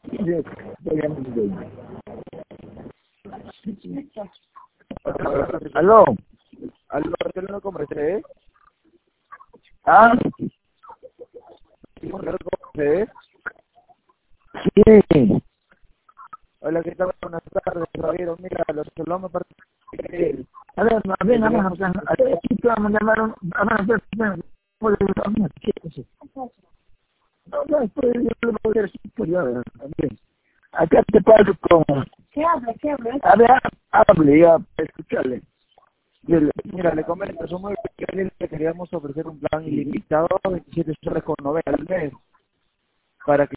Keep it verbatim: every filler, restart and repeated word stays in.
Sí, obviamente. ¿Aló? ¿Aló, Barcelona Comercial? ¿Ah? ¿Sí? Sí. Hola, ¿qué tal? Buenas tardes, Javier. Mira, los saludamos para... A ver, más bien, vamos a aquí te vamos a llamar, vamos a hacer, puede ¿qué es eso? No, no, puede poder decir, pues ya, también. Acá te paso con... ¿Qué habla? ¿Qué habla? A ver, hable ya, escucharle. Mira, le comento, somos el que queríamos ofrecer un plan ilimitado, veintisiete soles con noventa al mes, para que